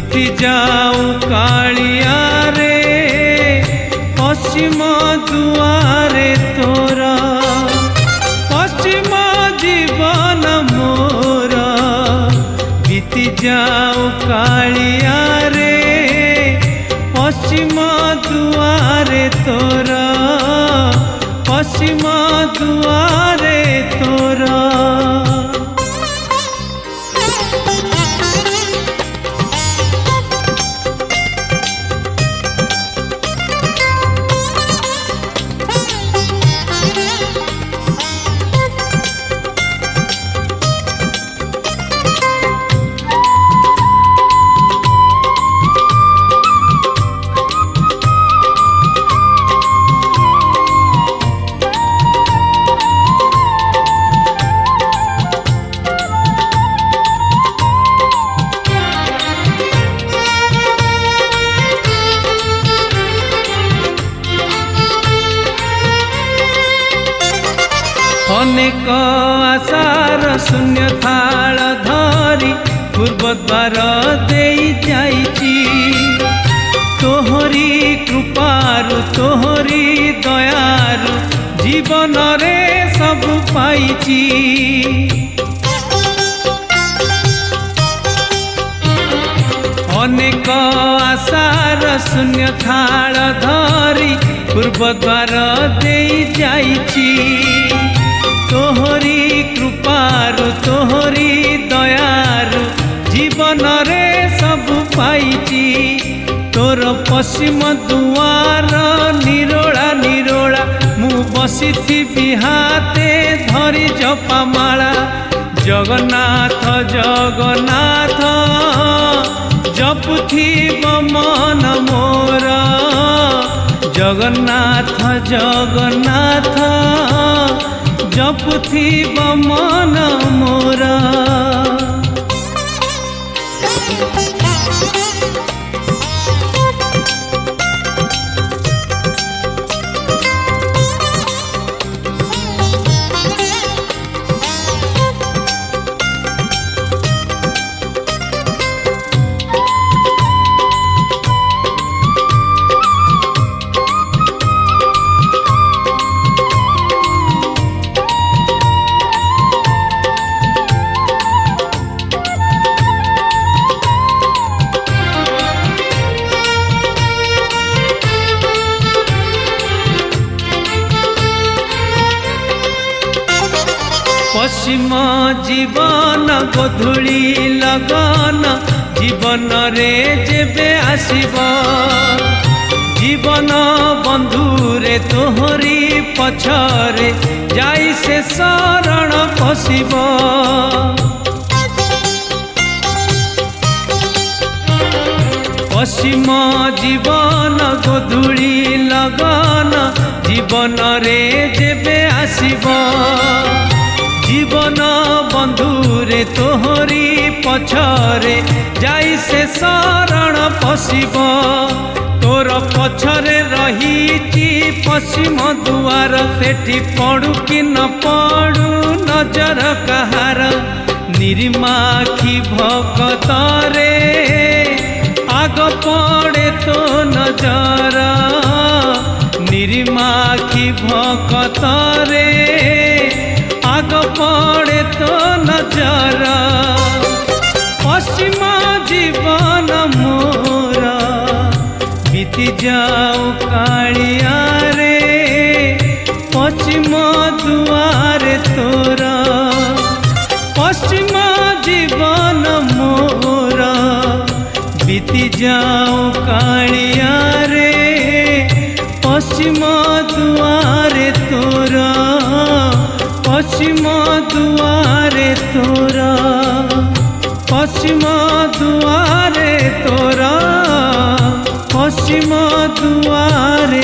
बीती जाऊ कालिया रे पश्चिम दुआरे तोरा पश्चिम जीवन मोर बीती जाऊ कालिया रे पश्चिम दुआरे तोरा पश्चिम दुआरे तोरा। अनेक आशार शून्य थाल धरी पूर्वद्वार देई जाइची तोहरी कृपारु तोहरी दयारु जीवन रे सब पाइची। अनेक आशार शून्य थाल धरी पूर्वद्वार देई जाइची तोहरी कृपारु तोहरी दयारु जीवन रे सब पाइची तोर पश्चिम दुआर निरोला निरोला मु बसिथिबि हाते धरी जपामाला जगन्नाथ जगन्नाथ जपुथिब मन मोर जगन्नाथ जगन्नाथ जपुथिब मन मोरा। पश्चिम जीवन गोधूली लगन जीवन रे जेबे आसीब जीवन बंधु रे तोहरी पछरे जाई से शरण पशिब पश्चिम जीवन गोधूली लगन जीवन रे जेबे आसीब जीवन बंधु रे तोहरी पछरे जाई से शरण पशिब तोर पछरे रहीची पश्चिम दुआर सेठी पड़ू कि न पड़ू नजर कहार निरिमाखी भक्तरे आग पड़े तो नजर निरिमाखी भक्तरे आग पड़े तो नजर पश्चिम जीवन मोरा बीती जाऊ कालिया रे पश्चिम दुआरे तोरा पश्चिम जीवन मोरा बीती जाऊ कालिया रे पश्चिम दुआरे तोरा पश्चिम दुआरे तोरा पश्चिम दुआरे तोरा पश्चिम दुआरे